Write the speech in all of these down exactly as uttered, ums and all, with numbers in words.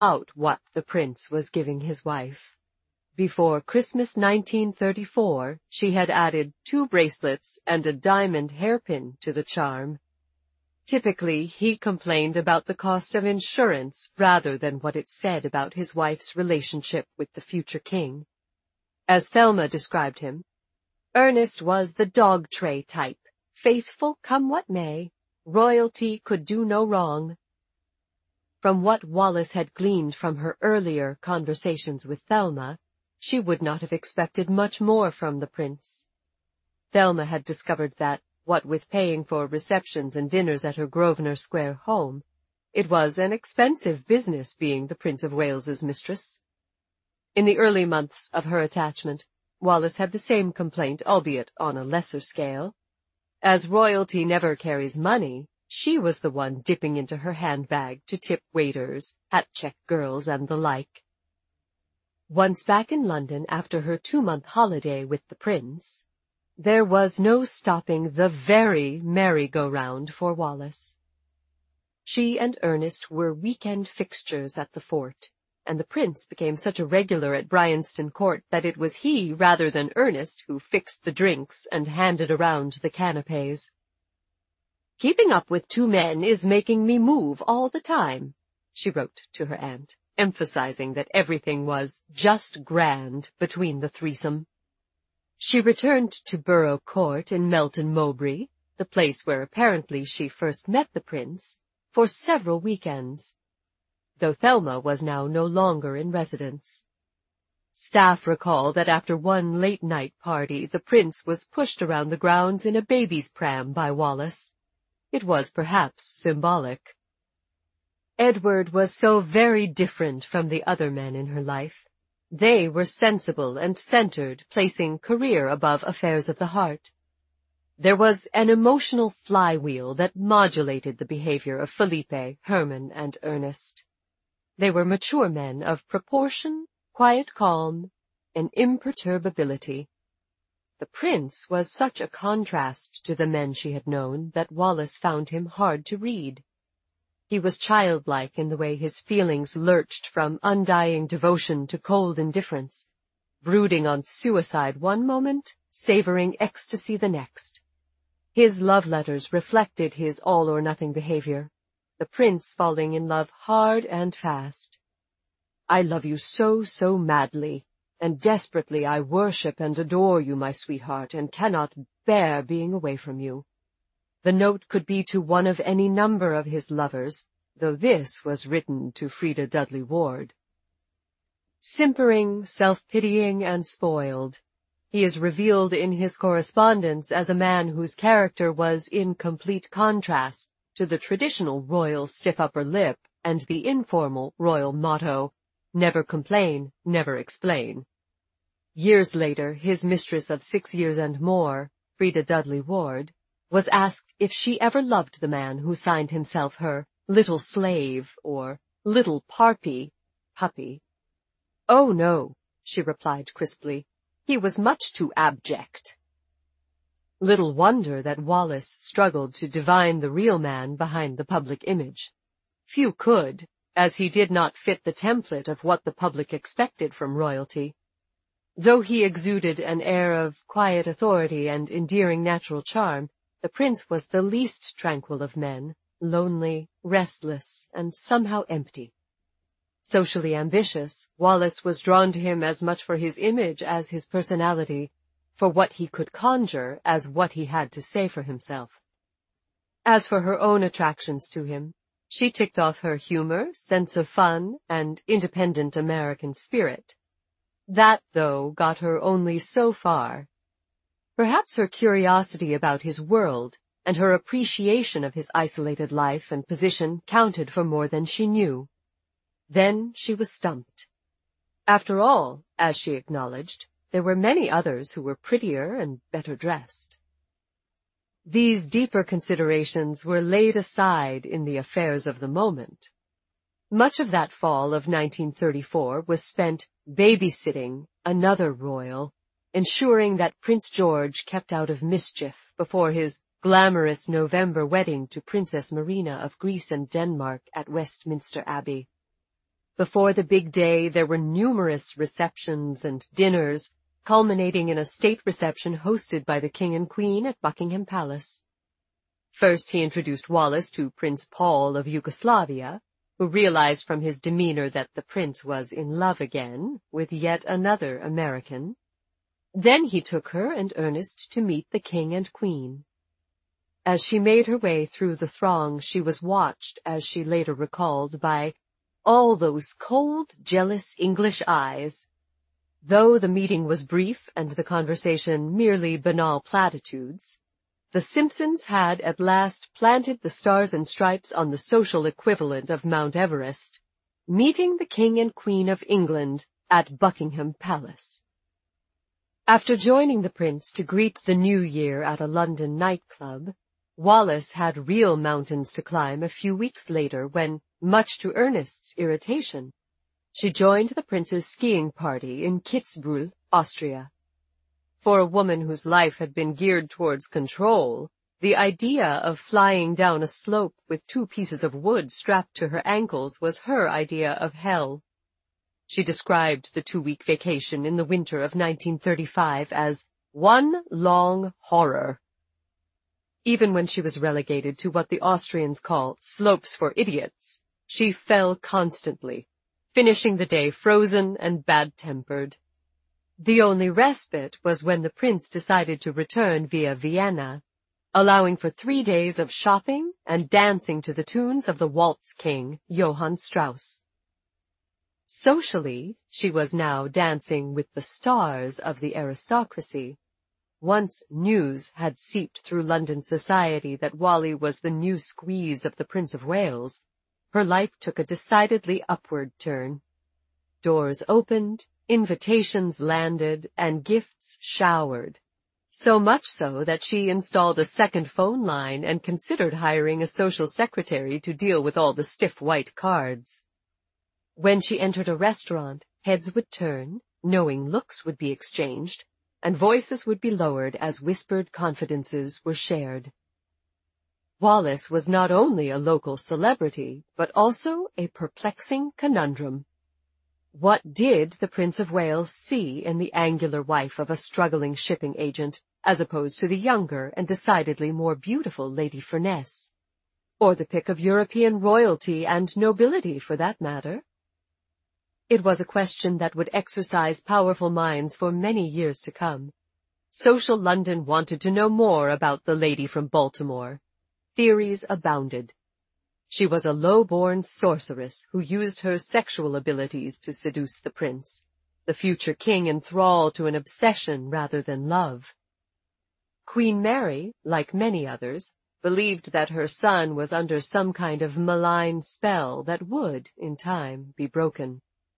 out what the prince was giving his wife. Before Christmas nineteen thirty-four, she had added two bracelets and a diamond hairpin to the charm. Typically, he complained about the cost of insurance rather than what it said about his wife's relationship with the future king. As Thelma described him, Ernest was the dog tray type, faithful come what may, royalty could do no wrong. From what Wallis had gleaned from her earlier conversations with Thelma, she would not have expected much more from the prince. Thelma had discovered that, what with paying for receptions and dinners at her Grosvenor Square home, it was an expensive business being the Prince of Wales's mistress. In the early months of her attachment, Wallis had the same complaint, albeit on a lesser scale. As royalty never carries money, she was the one dipping into her handbag to tip waiters, hat-check girls, and the like. Once back in London after her two-month holiday with the prince, there was no stopping the very merry-go-round for Wallis. She and Ernest were weekend fixtures at the fort, and the prince became such a regular at Bryanston Court that it was he rather than Ernest who fixed the drinks and handed around the canapes. "Keeping up with two men is making me move all the time," she wrote to her aunt, emphasizing that everything was just grand between the threesome. She returned to Borough Court in Melton Mowbray, the place where apparently she first met the prince, for several weekends, though Thelma was now no longer in residence. Staff recall that after one late-night party, the prince was pushed around the grounds in a baby's pram by Wallis. It was perhaps symbolic. Edward was so very different from the other men in her life. They were sensible and centered, placing career above affairs of the heart. There was an emotional flywheel that modulated the behavior of Felipe, Herman, and Ernest. They were mature men of proportion, quiet calm, and imperturbability. The prince was such a contrast to the men she had known that Wallis found him hard to read. He was childlike in the way his feelings lurched from undying devotion to cold indifference, brooding on suicide one moment, savoring ecstasy the next. His love letters reflected his all-or-nothing behavior, the prince falling in love hard and fast. "I love you so, so madly, and desperately I worship and adore you, my sweetheart, and cannot bear being away from you." The note could be to one of any number of his lovers, though this was written to Freda Dudley Ward. Simpering, self-pitying, and spoiled, he is revealed in his correspondence as a man whose character was in complete contrast to the traditional royal stiff upper lip and the informal royal motto, "Never complain, never explain." Years later, his mistress of six years and more, Freda Dudley Ward, was asked if she ever loved the man who signed himself her little slave or little parpy, puppy. "Oh, no," she replied crisply. "He was much too abject." Little wonder that Wallis struggled to divine the real man behind the public image. Few could, as he did not fit the template of what the public expected from royalty. Though he exuded an air of quiet authority and endearing natural charm, the prince was the least tranquil of men, lonely, restless, and somehow empty. Socially ambitious, Wallis was drawn to him as much for his image as his personality, for what he could conjure as what he had to say for himself. As for her own attractions to him, she ticked off her humor, sense of fun, and independent American spirit. That, though, got her only so far. Perhaps her curiosity about his world and her appreciation of his isolated life and position counted for more than she knew. Then she was stumped. After all, as she acknowledged, there were many others who were prettier and better dressed. These deeper considerations were laid aside in the affairs of the moment. Much of that fall of nineteen thirty-four was spent babysitting another royal, ensuring that Prince George kept out of mischief before his glamorous November wedding to Princess Marina of Greece and Denmark at Westminster Abbey. Before the big day, there were numerous receptions and dinners, culminating in a state reception hosted by the King and Queen at Buckingham Palace. First, he introduced Wallis to Prince Paul of Yugoslavia, who realized from his demeanor that the prince was in love again with yet another American. Then he took her and Ernest to meet the King and Queen. As she made her way through the throng, she was watched, as she later recalled, by all those cold, jealous English eyes. Though the meeting was brief and the conversation merely banal platitudes, the Simpsons had at last planted the stars and stripes on the social equivalent of Mount Everest, meeting the King and Queen of England at Buckingham Palace. After joining the prince to greet the new year at a London nightclub, Wallis had real mountains to climb a few weeks later when, much to Ernest's irritation, she joined the prince's skiing party in Kitzbühel, Austria. For a woman whose life had been geared towards control, the idea of flying down a slope with two pieces of wood strapped to her ankles was her idea of hell. She described the two-week vacation in the winter of nineteen thirty-five as one long horror. Even when she was relegated to what the Austrians call slopes for idiots, she fell constantly, finishing the day frozen and bad-tempered. The only respite was when the prince decided to return via Vienna, allowing for three days of shopping and dancing to the tunes of the waltz king, Johann Strauss. Socially, she was now dancing with the stars of the aristocracy. Once news had seeped through London society that Wally was the new squeeze of the Prince of Wales, her life took a decidedly upward turn. Doors opened, invitations landed, and gifts showered. So much so that she installed a second phone line and considered hiring a social secretary to deal with all the stiff white cards. When she entered a restaurant, heads would turn, knowing looks would be exchanged, and voices would be lowered as whispered confidences were shared. Wallis was not only a local celebrity, but also a perplexing conundrum. What did the Prince of Wales see in the angular wife of a struggling shipping agent, as opposed to the younger and decidedly more beautiful Lady Furness? Or the pick of European royalty and nobility, for that matter? It was a question that would exercise powerful minds for many years to come. Social London wanted to know more about the lady from Baltimore. Theories abounded. She was a low-born sorceress who used her sexual abilities to seduce the prince, the future king in thrall to an obsession rather than love. Queen Mary, like many others, believed that her son was under some kind of malign spell that would, in time, be broken.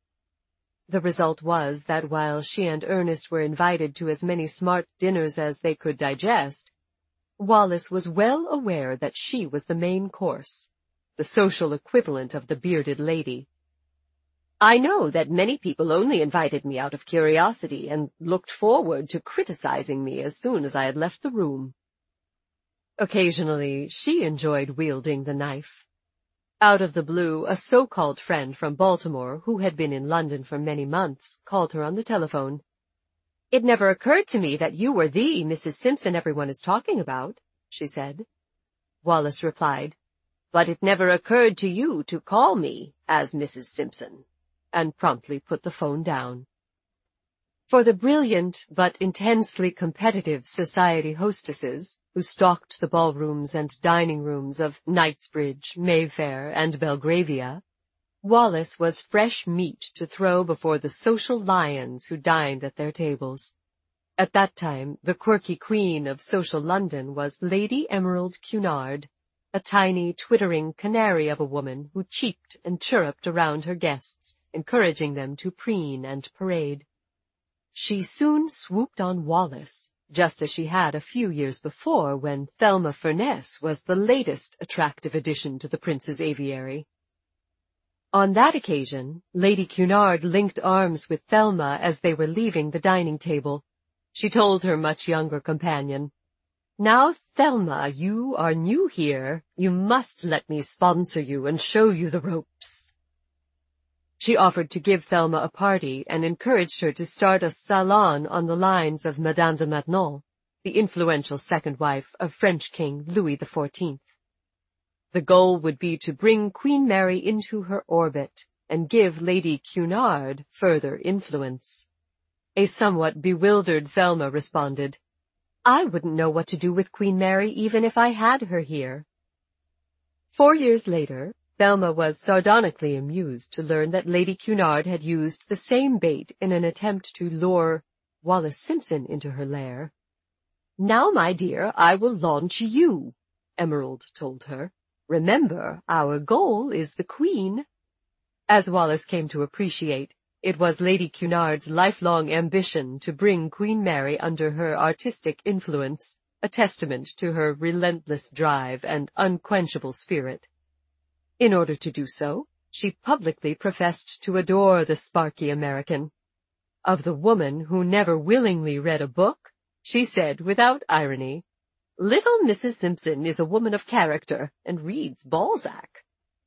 The result was that while she and Ernest were invited to as many smart dinners as they could digest, Wallis was well aware that she was the main course, the social equivalent of the bearded lady. I know that many people only invited me out of curiosity and looked forward to criticizing me as soon as I had left the room. Occasionally, she enjoyed wielding the knife. Out of the blue, a so-called friend from Baltimore, who had been in London for many months, called her on the telephone. "It never occurred to me that you were the Missus Simpson everyone is talking about," she said. Wallis replied, "But it never occurred to you to call me as Missus Simpson," and promptly put the phone down. For the brilliant but intensely competitive society hostesses who stalked the ballrooms and dining rooms of Knightsbridge, Mayfair, and Belgravia, Wallis was fresh meat to throw before the social lions who dined at their tables. At that time, the quirky queen of social London was Lady Emerald Cunard, a tiny, twittering canary of a woman who cheeped and chirruped around her guests, encouraging them to preen and parade. She soon swooped on Wallis, just as she had a few years before when Thelma Furness was the latest attractive addition to the prince's aviary. On that occasion, Lady Cunard linked arms with Thelma as they were leaving the dining table. She told her much younger companion, "Now, Thelma, you are new here. You must let me sponsor you and show you the ropes." She offered to give Thelma a party and encouraged her to start a salon on the lines of Madame de Maintenon, the influential second wife of French King Louis the fourteenth. The goal would be to bring Queen Mary into her orbit and give Lady Cunard further influence. A somewhat bewildered Thelma responded, "I wouldn't know what to do with Queen Mary even if I had her here." Four years later, Thelma was sardonically amused to learn that Lady Cunard had used the same bait in an attempt to lure Wallis Simpson into her lair. "Now, my dear, I will launch you," Emerald told her. "Remember, our goal is the Queen." As Wallis came to appreciate, it was Lady Cunard's lifelong ambition to bring Queen Mary under her artistic influence, a testament to her relentless drive and unquenchable spirit. In order to do so, she publicly professed to adore the sparky American. Of the woman who never willingly read a book, she said without irony, "Little Missus Simpson is a woman of character and reads Balzac."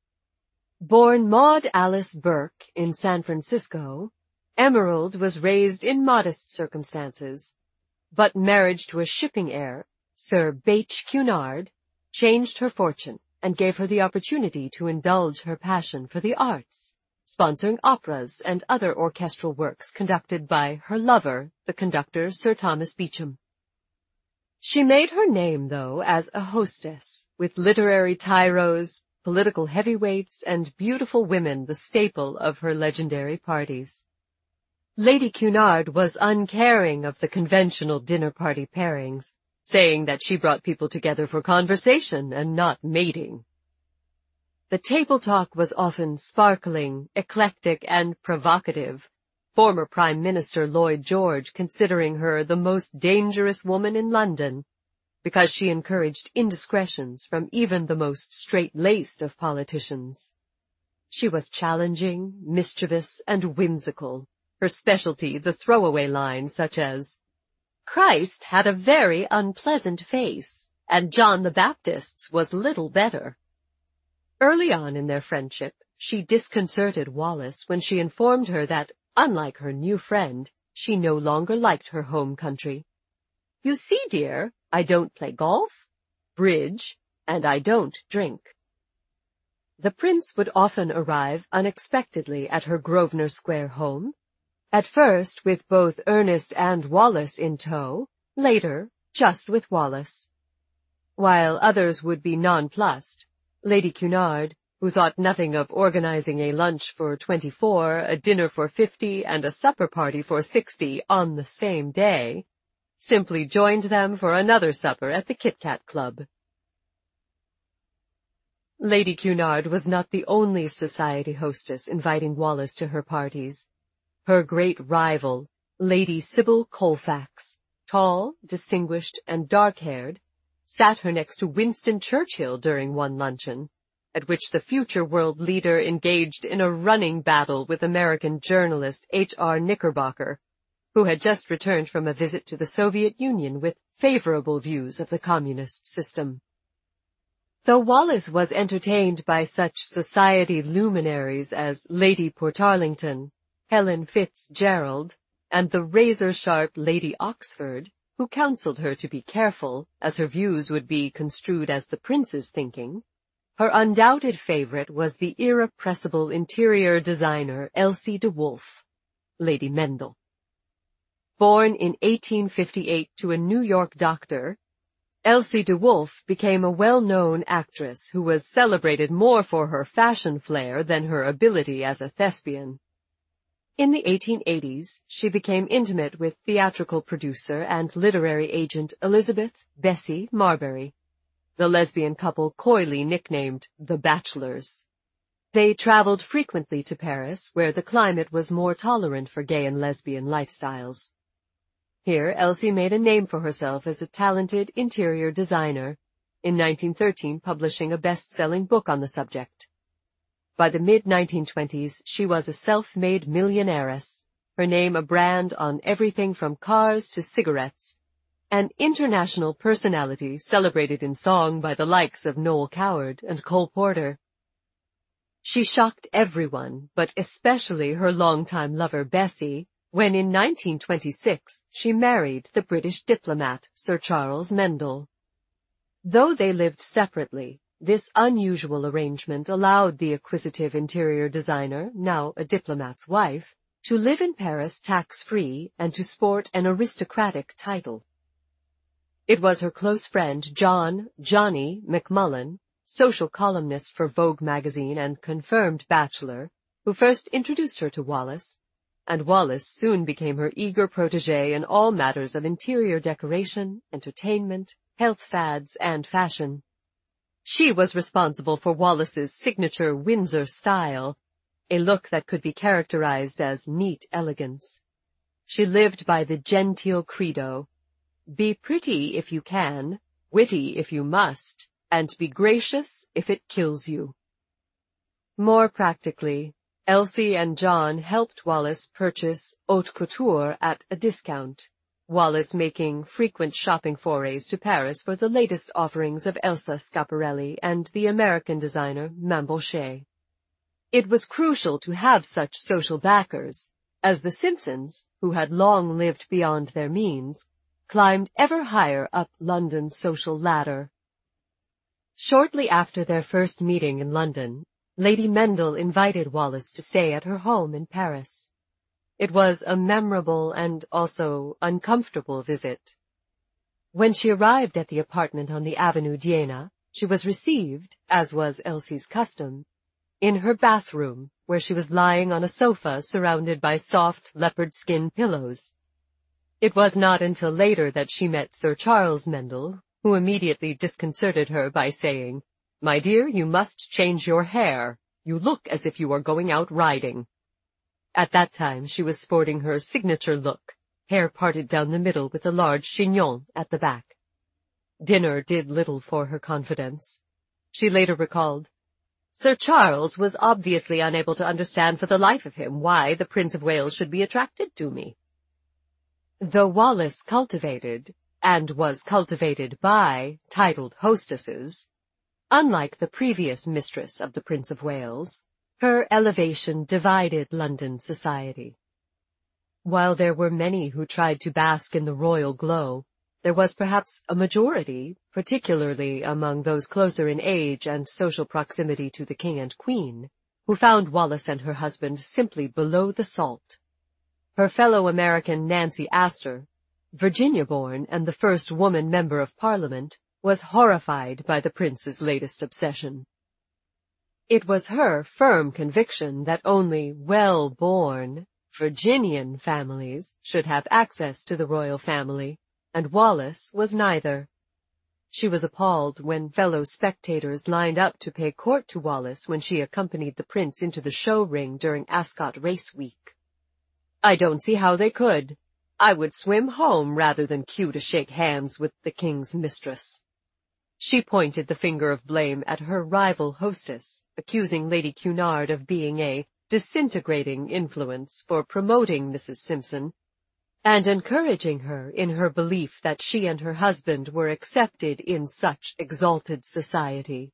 Born Maud Alice Burke in San Francisco, Emerald was raised in modest circumstances, but marriage to a shipping heir, Sir Bache Cunard, changed her fortune and gave her the opportunity to indulge her passion for the arts, sponsoring operas and other orchestral works conducted by her lover, the conductor Sir Thomas Beecham. She made her name, though, as a hostess, with literary tyros, political heavyweights, and beautiful women the staple of her legendary parties. Lady Cunard was uncaring of the conventional dinner party pairings, saying that she brought people together for conversation and not mating. The table talk was often sparkling, eclectic, and provocative, former Prime Minister Lloyd George considering her the most dangerous woman in London, because she encouraged indiscretions from even the most straight-laced of politicians. She was challenging, mischievous, and whimsical, her specialty the throwaway lines such as, "Christ had a very unpleasant face, and John the Baptist's was little better." Early on in their friendship, she disconcerted Wallis when she informed her that, unlike her new friend, she no longer liked her home country. "You see, dear, I don't play golf, bridge, and I don't drink." The prince would often arrive unexpectedly at her Grosvenor Square home, at first with both Ernest and Wallis in tow, later just with Wallis. While others would be nonplussed, Lady Cunard, who thought nothing of organizing a lunch for twenty-four, a dinner for fifty, and a supper party for sixty on the same day, simply joined them for another supper at the Kit Kat Club. Lady Cunard was not the only society hostess inviting Wallis to her parties. Her great rival, Lady Sybil Colfax, tall, distinguished, and dark-haired, sat her next to Winston Churchill during one luncheon, at which the future world leader engaged in a running battle with American journalist H R Knickerbocker, who had just returned from a visit to the Soviet Union with favorable views of the communist system. Though Wallis was entertained by such society luminaries as Lady Portarlington, Helen Fitzgerald, and the razor-sharp Lady Oxford, who counseled her to be careful, as her views would be construed as the prince's thinking, her undoubted favorite was the irrepressible interior designer Elsie de Wolfe, Lady Mendel. Born in eighteen fifty-eight to a New York doctor, Elsie de Wolfe became a well-known actress who was celebrated more for her fashion flair than her ability as a thespian. In the eighteen eighties, she became intimate with theatrical producer and literary agent Elizabeth Bessie Marbury, the lesbian couple coyly nicknamed the Bachelors. They traveled frequently to Paris, where the climate was more tolerant for gay and lesbian lifestyles. Here, Elsie made a name for herself as a talented interior designer, in nineteen thirteen publishing a best-selling book on the subject. By the mid nineteen twenties, she was a self-made millionairess, her name a brand on everything from cars to cigarettes, an international personality celebrated in song by the likes of Noel Coward and Cole Porter. She shocked everyone, but especially her longtime lover Bessie, when in nineteen twenty-six she married the British diplomat Sir Charles Mendel. Though they lived separately, this unusual arrangement allowed the acquisitive interior designer, now a diplomat's wife, to live in Paris tax-free and to sport an aristocratic title. It was her close friend John Johnny McMullen, social columnist for Vogue magazine and confirmed bachelor, who first introduced her to Wallis, and Wallis soon became her eager protégé in all matters of interior decoration, entertainment, health fads, and fashion. She was responsible for Wallis's signature Windsor style, a look that could be characterized as neat elegance. She lived by the genteel credo, be pretty if you can, witty if you must, and be gracious if it kills you. More practically, Elsie and John helped Wallis purchase haute couture at a discount, Wallis making frequent shopping forays to Paris for the latest offerings of Elsa Schiaparelli and the American designer Mamboche. It was crucial to have such social backers, as the Simpsons, who had long lived beyond their means, climbed ever higher up London's social ladder. Shortly after their first meeting in London, Lady Mendel invited Wallis to stay at her home in Paris. It was a memorable and also uncomfortable visit. When she arrived at the apartment on the Avenue d'Iéna, she was received, as was Elsie's custom, in her bathroom, where she was lying on a sofa surrounded by soft leopard skin pillows. It was not until later that she met Sir Charles Mendel, who immediately disconcerted her by saying, "My dear, you must change your hair. You look as if you are going out riding." At that time she was sporting her signature look, hair parted down the middle with a large chignon at the back. Dinner did little for her confidence. She later recalled, "Sir Charles was obviously unable to understand for the life of him why the Prince of Wales should be attracted to me." Though Wallis cultivated, and was cultivated by, titled hostesses, unlike the previous mistress of the Prince of Wales, her elevation divided London society. While there were many who tried to bask in the royal glow, there was perhaps a majority, particularly among those closer in age and social proximity to the King and Queen, who found Wallis and her husband simply below the salt. Her fellow American Nancy Astor, Virginia-born and the first woman member of Parliament, was horrified by the prince's latest obsession. It was her firm conviction that only well-born Virginian families should have access to the royal family, and Wallis was neither. She was appalled when fellow spectators lined up to pay court to Wallis when she accompanied the prince into the show ring during Ascot Race Week. "I don't see how they could. I would swim home rather than queue to shake hands with the king's mistress." She pointed the finger of blame at her rival hostess, accusing Lady Cunard of being a disintegrating influence for promoting Missus Simpson, and encouraging her in her belief that she and her husband were accepted in such exalted society.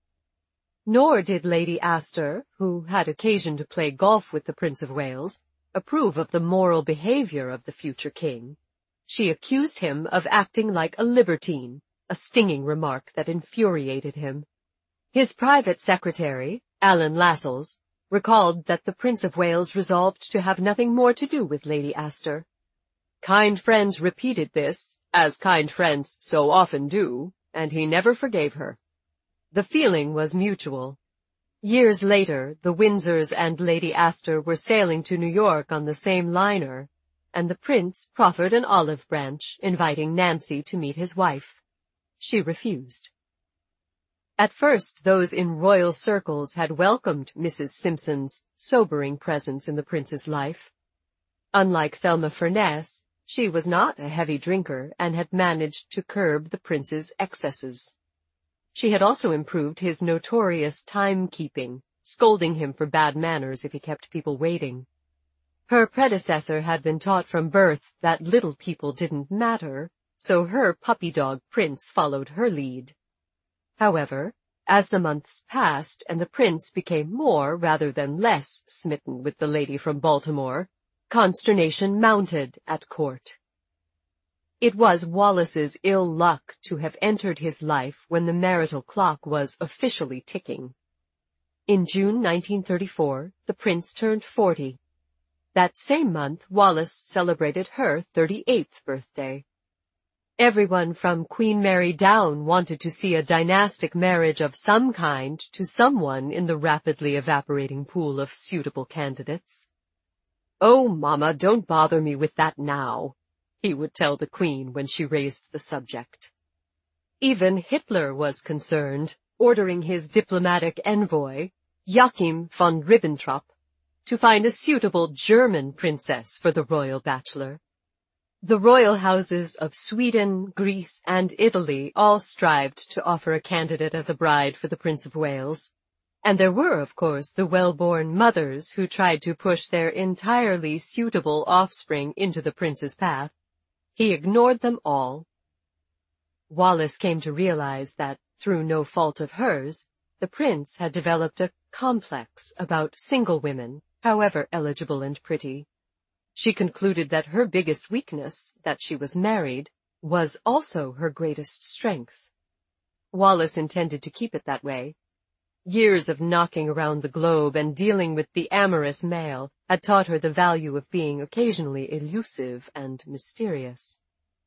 Nor did Lady Astor, who had occasion to play golf with the Prince of Wales, approve of the moral behavior of the future king. She accused him of acting like a libertine, a stinging remark that infuriated him. His private secretary, Alan Lascelles, recalled that the Prince of Wales resolved to have nothing more to do with Lady Astor. Kind friends repeated this, as kind friends so often do, and he never forgave her. The feeling was mutual. Years later, the Windsors and Lady Astor were sailing to New York on the same liner, and the prince proffered an olive branch, inviting Nancy to meet his wife. She refused. At first, those in royal circles had welcomed Missus Simpson's sobering presence in the prince's life. Unlike Thelma Furness, she was not a heavy drinker and had managed to curb the prince's excesses. She had also improved his notorious timekeeping, scolding him for bad manners if he kept people waiting. Her predecessor had been taught from birth that little people didn't matter, so her puppy dog Prince followed her lead. However, As the months passed and the prince became more rather than less smitten with the lady from Baltimore, consternation mounted at court. It was Wallace's ill luck to have entered his life when the marital clock was officially ticking. In June nineteen thirty-four, the prince turned forty. That same month, Wallace celebrated her thirty-eighth birthday. Everyone from Queen Mary down wanted to see a dynastic marriage of some kind to someone in the rapidly evaporating pool of suitable candidates. "Oh, Mama, don't bother me with that now," he would tell the Queen when she raised the subject. Even Hitler was concerned, ordering his diplomatic envoy, Joachim von Ribbentrop, to find a suitable German princess for the royal bachelor. The royal houses of Sweden, Greece, and Italy all strived to offer a candidate as a bride for the Prince of Wales, and there were, of course, the well-born mothers who tried to push their entirely suitable offspring into the prince's path. He ignored them all. Wallace came to realize that, through no fault of hers, the prince had developed a complex about single women, however eligible and pretty. She concluded that her biggest weakness, that she was married, was also her greatest strength. Wallace intended to keep it that way. Years of knocking around the globe and dealing with the amorous male had taught her the value of being occasionally elusive and mysterious.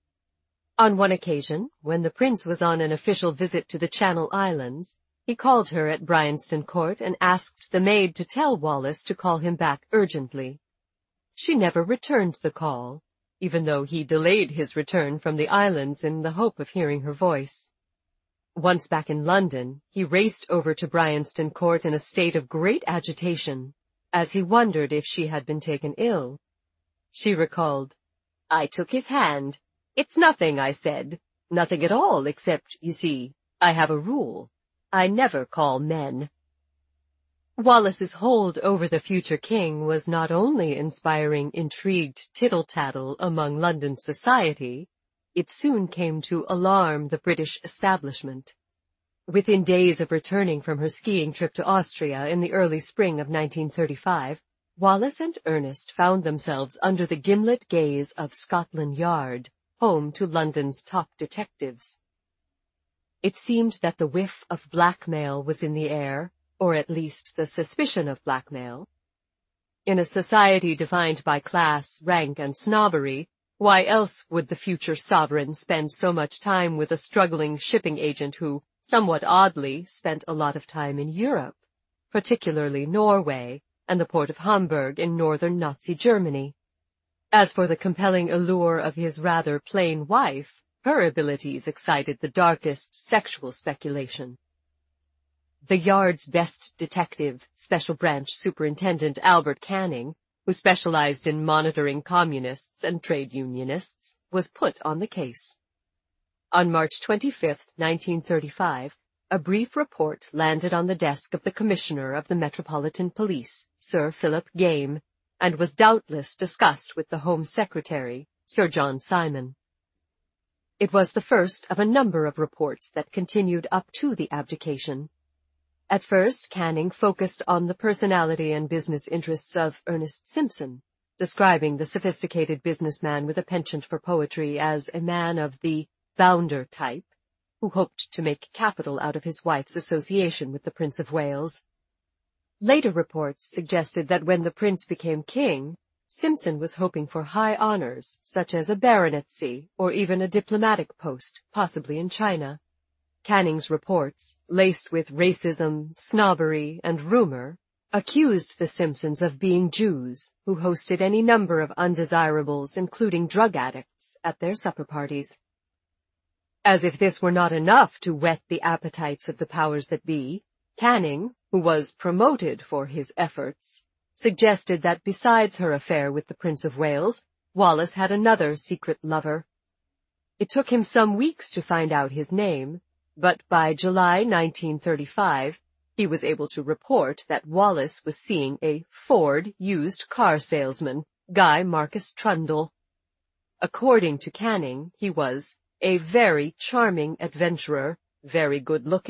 On one occasion, when the prince was on an official visit to the Channel Islands, he called her at Bryanston Court and asked the maid to tell Wallace to call him back urgently. She never returned the call, even though he delayed his return from the islands in the hope of hearing her voice. Once back in London, he raced over to Bryanston Court in a state of great agitation, as he wondered if she had been taken ill. She recalled, "I took his hand. It's nothing, I said. Nothing at all, except, you see, I have a rule. I never call men." Wallace's hold over the future king was not only inspiring intrigued tittle-tattle among London society, it soon came to alarm the British establishment. Within days of returning from her skiing trip to Austria in the early spring of nineteen thirty-five, Wallace and Ernest found themselves under the gimlet gaze of Scotland Yard, home to London's top detectives. It seemed that the whiff of blackmail was in the air, or at least the suspicion of blackmail. In a society defined by class, rank, and snobbery, why else would the future sovereign spend so much time with a struggling shipping agent who, somewhat oddly, spent a lot of time in Europe, particularly Norway and the port of Hamburg in northern Nazi Germany? As for the compelling allure of his rather plain wife, her abilities excited the darkest sexual speculation. The Yard's best detective, Special Branch Superintendent Albert Canning, who specialized in monitoring communists and trade unionists, was put on the case. On March twenty-fifth, nineteen thirty-five, a brief report landed on the desk of the Commissioner of the Metropolitan Police, Sir Philip Game, and was doubtless discussed with the Home Secretary, Sir John Simon. It was the first of a number of reports that continued up to the abdication. At first, Canning focused on the personality and business interests of Ernest Simpson, describing the sophisticated businessman with a penchant for poetry as a man of the bounder type, who hoped to make capital out of his wife's association with the Prince of Wales. Later reports suggested that when the prince became king, Simpson was hoping for high honors, such as a baronetcy or even a diplomatic post, possibly in China. Canning's reports, laced with racism, snobbery, and rumor, accused the Simpsons of being Jews who hosted any number of undesirables, including drug addicts, at their supper parties. As if this were not enough to whet the appetites of the powers that be, Canning, who was promoted for his efforts, suggested that besides her affair with the Prince of Wales, Wallace had another secret lover. It took him some weeks to find out his name, but by July nineteen thirty-five, he was able to report that Wallace was seeing a Ford used car salesman, Guy Marcus Trundle. According to Canning, he was a very charming adventurer, very good-looking,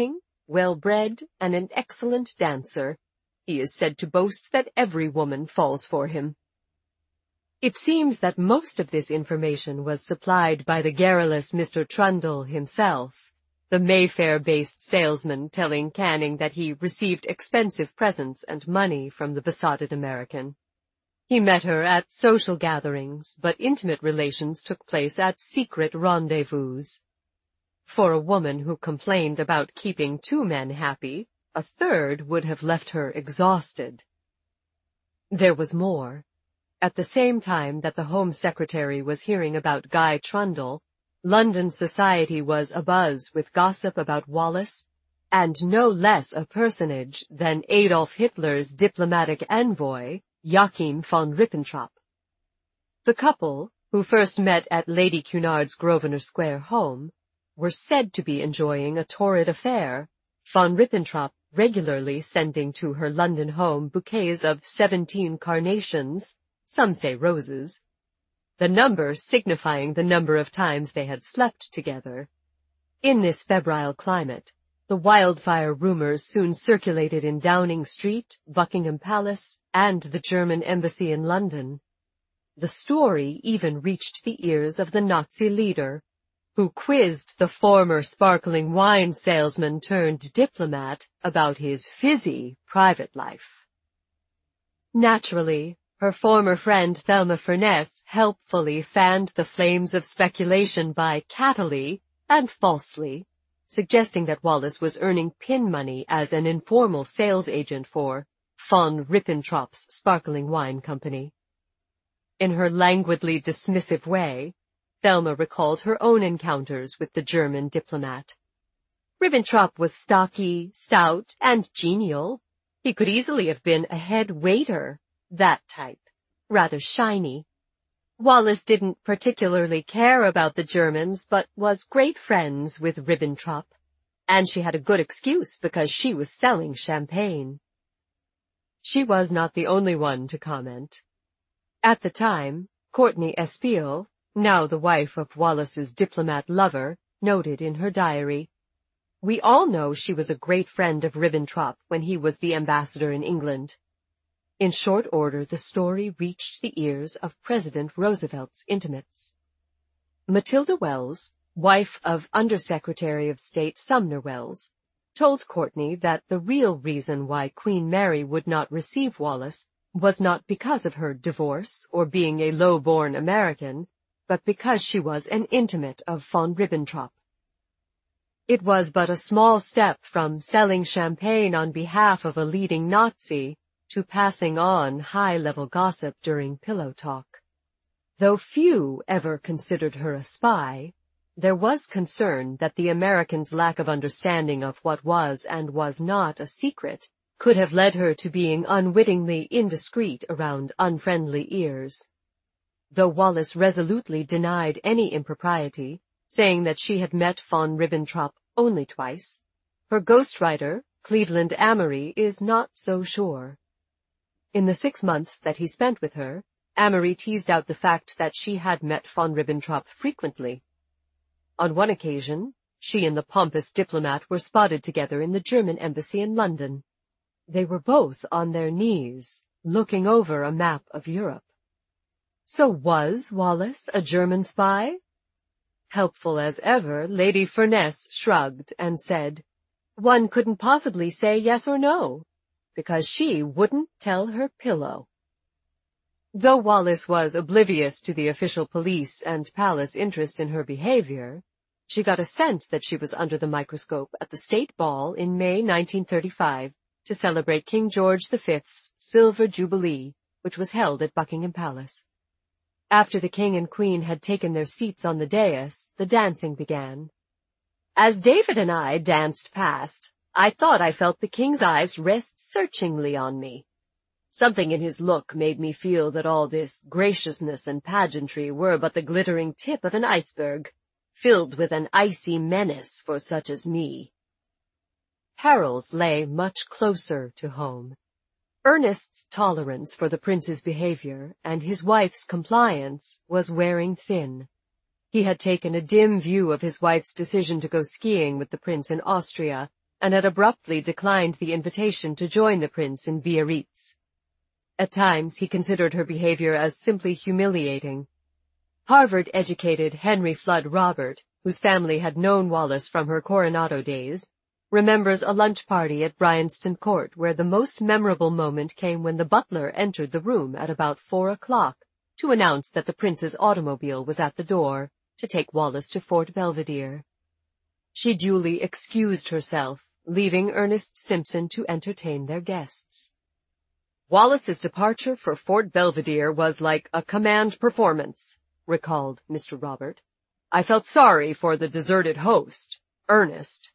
well-bred, and an excellent dancer. He is said to boast that every woman falls for him. It seems that most of this information was supplied by the garrulous Mister Trundle himself, the Mayfair-based salesman telling Canning that he received expensive presents and money from the besotted American. He met her at social gatherings, but intimate relations took place at secret rendezvous. For a woman who complained about keeping two men happy, a third would have left her exhausted. There was more. At the same time that the Home Secretary was hearing about Guy Trundle, London society was abuzz with gossip about Wallace, and no less a personage than Adolf Hitler's diplomatic envoy, Joachim von Ribbentrop. The couple, who first met at Lady Cunard's Grosvenor Square home, were said to be enjoying a torrid affair, von Ribbentrop regularly sending to her London home bouquets of seventeen carnations, some say roses, the number signifying the number of times they had slept together. In this febrile climate, the wildfire rumors soon circulated in Downing Street, Buckingham Palace, and the German embassy in London. The story even reached the ears of the Nazi leader, who quizzed the former sparkling wine salesman turned diplomat about his fizzy private life. Naturally, her former friend Thelma Furness helpfully fanned the flames of speculation by cattily, and falsely, suggesting that Wallace was earning pin money as an informal sales agent for von Ribbentrop's sparkling wine company. In her languidly dismissive way, Thelma recalled her own encounters with the German diplomat. Ribbentrop was stocky, stout, and genial. He could easily have been a head waiter, that type, rather shiny. Wallace didn't particularly care about the Germans, but was great friends with Ribbentrop, and she had a good excuse because she was selling champagne. She was not the only one to comment. At the time, Courtney Espiau, now the wife of Wallace's diplomat lover, noted in her diary, "We all know she was a great friend of Ribbentrop when he was the ambassador in England." In short order, the story reached the ears of President Roosevelt's intimates. Matilda Wells, wife of Undersecretary of State Sumner Wells, told Courtney that the real reason why Queen Mary would not receive Wallace was not because of her divorce or being a low-born American, but because she was an intimate of von Ribbentrop. It was but a small step from selling champagne on behalf of a leading Nazi to passing on high-level gossip during pillow talk. Though few ever considered her a spy, there was concern that the Americans' lack of understanding of what was and was not a secret could have led her to being unwittingly indiscreet around unfriendly ears. Though Wallace resolutely denied any impropriety, saying that she had met von Ribbentrop only twice, her ghostwriter, Cleveland Amory, is not so sure. In the six months that he spent with her, Amory teased out the fact that she had met von Ribbentrop frequently. On one occasion, she and the pompous diplomat were spotted together in the German embassy in London. They were both on their knees, looking over a map of Europe. So was Wallace a German spy? Helpful as ever, Lady Furness shrugged and said, "One couldn't possibly say yes or no, because she wouldn't tell her pillow." Though Wallace was oblivious to the official police and palace interest in her behavior, she got a sense that she was under the microscope at the State Ball in May nineteen thirty-five to celebrate King George the Fifth's Silver Jubilee, which was held at Buckingham Palace. After the king and queen had taken their seats on the dais, the dancing began. As David and I danced past, I thought I felt the king's eyes rest searchingly on me. Something in his look made me feel that all this graciousness and pageantry were but the glittering tip of an iceberg, filled with an icy menace for such as me. Perils lay much closer to home. Ernest's tolerance for the prince's behavior and his wife's compliance was wearing thin. He had taken a dim view of his wife's decision to go skiing with the prince in Austria, and had abruptly declined the invitation to join the prince in Biarritz. At times he considered her behavior as simply humiliating. Harvard-educated Henry Flood Robert, whose family had known Wallis from her Coronado days, remembers a lunch party at Bryanston Court where the most memorable moment came when the butler entered the room at about four o'clock to announce that the prince's automobile was at the door to take Wallis to Fort Belvedere. She duly excused herself, leaving Ernest Simpson to entertain their guests. "Wallis's departure for Fort Belvedere was like a command performance," recalled Mister Robert. "I felt sorry for the deserted host, Ernest."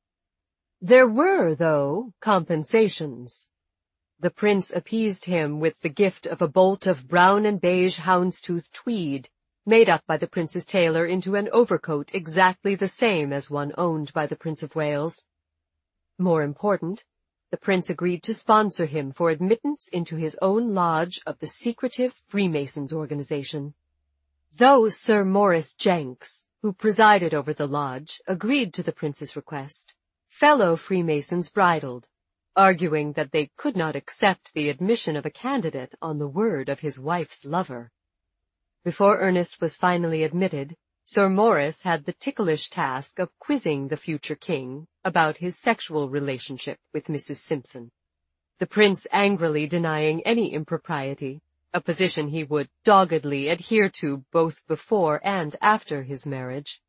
There were, though, compensations. The prince appeased him with the gift of a bolt of brown and beige houndstooth tweed, made up by the prince's tailor into an overcoat exactly the same as one owned by the Prince of Wales. More important, the prince agreed to sponsor him for admittance into his own lodge of the secretive Freemasons organization. Though Sir Maurice Jenks, who presided over the lodge, agreed to the prince's request, fellow Freemasons bridled, arguing that they could not accept the admission of a candidate on the word of his wife's lover. Before Ernest was finally admitted, Sir Maurice had the ticklish task of quizzing the future king about his sexual relationship with Missus Simpson, the prince angrily denying any impropriety, a position he would doggedly adhere to both before and after his marriage.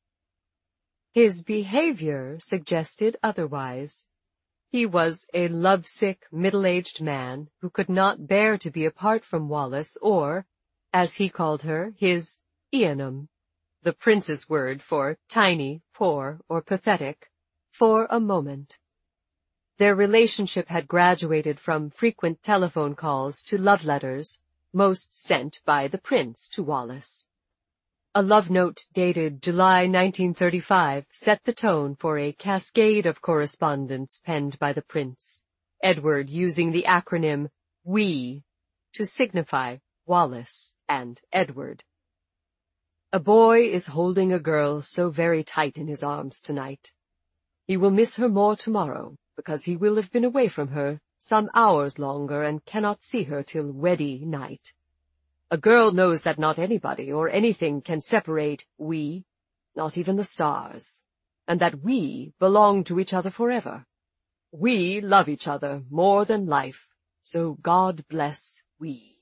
His behavior suggested otherwise. He was a lovesick, middle-aged man who could not bear to be apart from Wallis or, as he called her, his Ianum, the prince's word for tiny, poor, or pathetic, for a moment. Their relationship had graduated from frequent telephone calls to love letters, most sent by the prince to Wallis. A love note dated July nineteen thirty-five set the tone for a cascade of correspondence penned by the prince, Edward using the acronym WE to signify Wallis and Edward. "A boy is holding a girl so very tight in his arms tonight. He will miss her more tomorrow, because he will have been away from her some hours longer and cannot see her till weddy night. A girl knows that not anybody or anything can separate we, not even the stars, and that we belong to each other forever. We love each other more than life, so God bless we."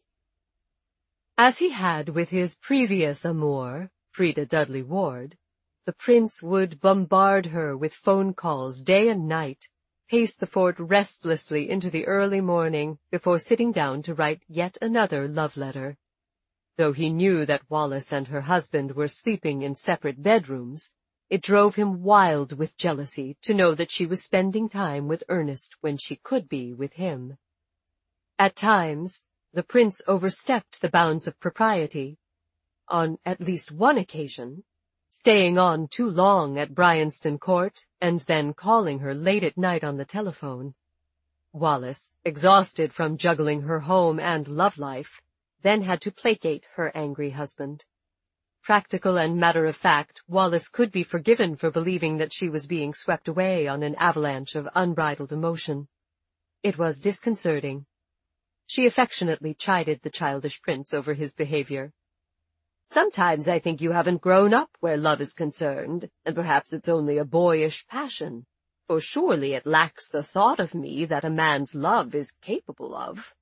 As he had with his previous amour, Frida Dudley Ward, the prince would bombard her with phone calls day and night, pace the fort restlessly into the early morning before sitting down to write yet another love letter. Though he knew that Wallis and her husband were sleeping in separate bedrooms, it drove him wild with jealousy to know that she was spending time with Ernest when she could be with him. At times, the prince overstepped the bounds of propriety. On at least one occasion, staying on too long at Bryanston Court and then calling her late at night on the telephone. Wallis, exhausted from juggling her home and love life, then had to placate her angry husband. Practical and matter-of-fact, Wallis could be forgiven for believing that she was being swept away on an avalanche of unbridled emotion. It was disconcerting. She affectionately chided the childish prince over his behavior. "Sometimes I think you haven't grown up where love is concerned, and perhaps it's only a boyish passion, for surely it lacks the thought of me that a man's love is capable of."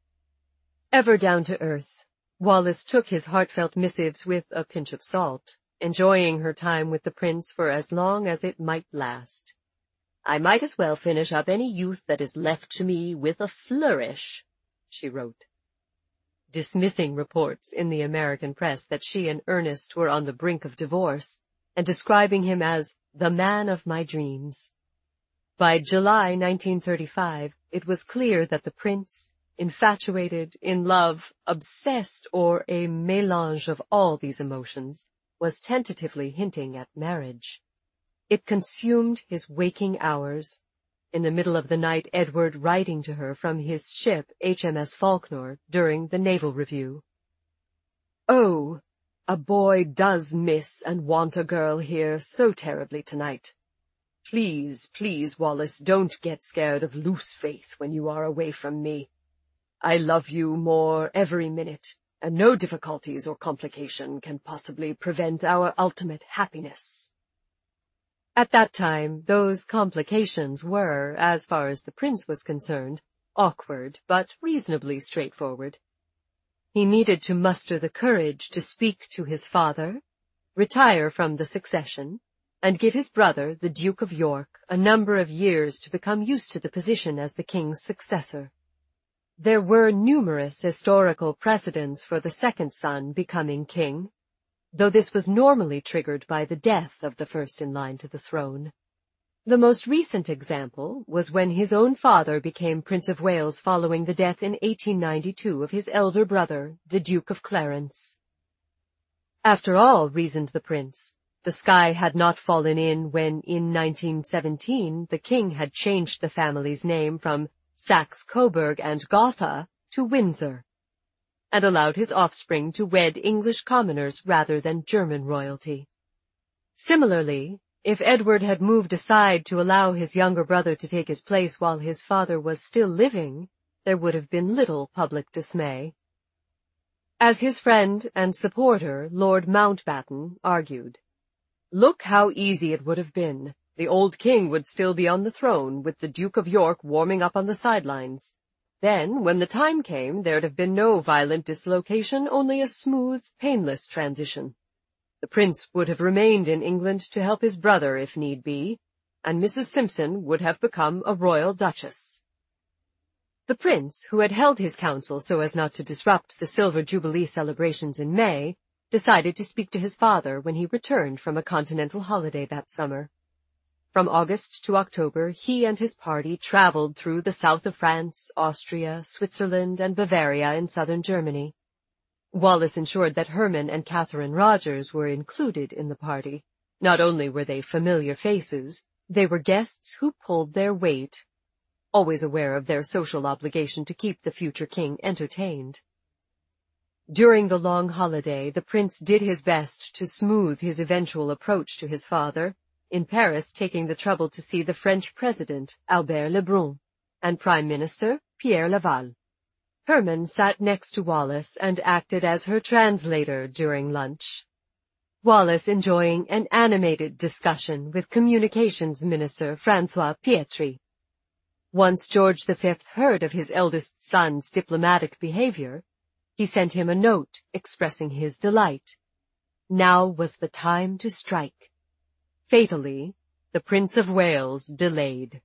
Ever down to earth, Wallis took his heartfelt missives with a pinch of salt, enjoying her time with the prince for as long as it might last. "I might as well finish up any youth that is left to me with a flourish," she wrote, dismissing reports in the American press that she and Ernest were on the brink of divorce, and describing him as the man of my dreams. By July nineteen thirty-five, it was clear that the prince, infatuated, in love, obsessed, or a mélange of all these emotions, was tentatively hinting at marriage. It consumed his waking hours. In the middle of the night, Edward writing to her from his ship H M S Falknor during the Naval Review. "Oh, a boy does miss and want a girl here so terribly tonight. Please, please, Wallace, don't get scared of loose faith when you are away from me. I love you more every minute, and no difficulties or complication can possibly prevent our ultimate happiness." At that time, those complications were, as far as the prince was concerned, awkward but reasonably straightforward. He needed to muster the courage to speak to his father, retire from the succession, and give his brother, the Duke of York, a number of years to become used to the position as the king's successor. There were numerous historical precedents for the second son becoming king, though this was normally triggered by the death of the first in line to the throne. The most recent example was when his own father became Prince of Wales following the death in eighteen ninety-two of his elder brother, the Duke of Clarence. After all, reasoned the prince, the sky had not fallen in when, in nineteen seventeen, the king had changed the family's name from Saxe-Coburg and Gotha to Windsor, and allowed his offspring to wed English commoners rather than German royalty. Similarly, if Edward had moved aside to allow his younger brother to take his place while his father was still living, there would have been little public dismay. As his friend and supporter, Lord Mountbatten, argued, "Look how easy it would have been. The old king would still be on the throne, with the Duke of York warming up on the sidelines. Then, when the time came, there'd have been no violent dislocation, only a smooth, painless transition. The prince would have remained in England to help his brother if need be, and Missus Simpson would have become a royal duchess." The prince, who had held his council so as not to disrupt the Silver Jubilee celebrations in May, decided to speak to his father when he returned from a continental holiday that summer. From August to October, he and his party traveled through the south of France, Austria, Switzerland, and Bavaria in southern Germany. Wallace ensured that Herman and Catherine Rogers were included in the party. Not only were they familiar faces, they were guests who pulled their weight, always aware of their social obligation to keep the future king entertained. During the long holiday, the prince did his best to smooth his eventual approach to his father, in Paris taking the trouble to see the French president, Albert Lebrun, and Prime Minister, Pierre Laval. Herman sat next to Wallace and acted as her translator during lunch, Wallace enjoying an animated discussion with Communications Minister François Pietri. Once George the Fifth heard of his eldest son's diplomatic behavior, he sent him a note expressing his delight. Now was the time to strike. Fatally, the Prince of Wales delayed.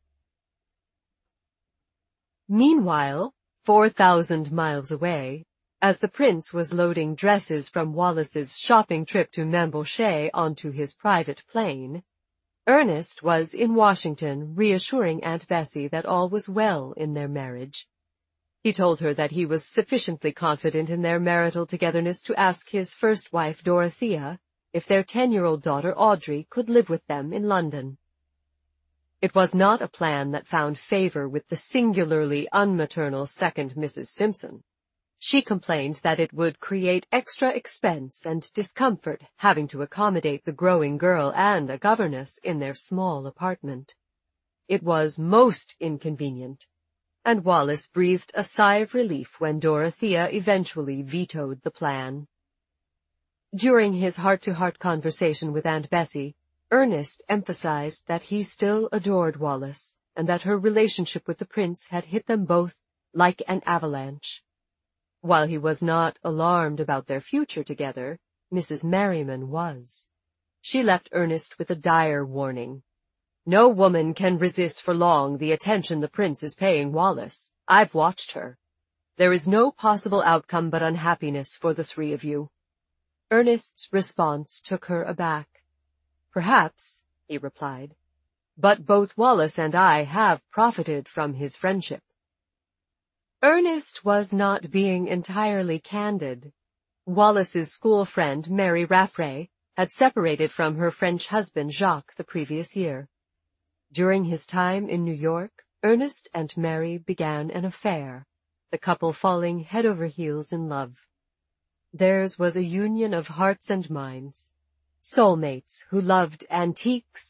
Meanwhile, four thousand miles away, as the prince was loading dresses from Wallace's shopping trip to Mamboche onto his private plane, Ernest was in Washington reassuring Aunt Bessie that all was well in their marriage. He told her that he was sufficiently confident in their marital togetherness to ask his first wife, Dorothea, if their ten-year-old daughter, Audrey, could live with them in London. It was not a plan that found favor with the singularly unmaternal second Missus Simpson. She complained that it would create extra expense and discomfort having to accommodate the growing girl and a governess in their small apartment. It was most inconvenient, and Wallace breathed a sigh of relief when Dorothea eventually vetoed the plan. During his heart-to-heart conversation with Aunt Bessie, Ernest emphasized that he still adored Wallace, and that her relationship with the prince had hit them both like an avalanche. While he was not alarmed about their future together, Missus Merriman was. She left Ernest with a dire warning. "No woman can resist for long the attention the prince is paying Wallace. I've watched her. There is no possible outcome but unhappiness for the three of you." Ernest's response took her aback. "Perhaps," he replied, "but both Wallace and I have profited from his friendship." Ernest was not being entirely candid. Wallace's school friend, Mary Raffray, had separated from her French husband, Jacques, the previous year. During his time in New York, Ernest and Mary began an affair, the couple falling head over heels in love. Theirs was a union of hearts and minds, soulmates who loved antiques,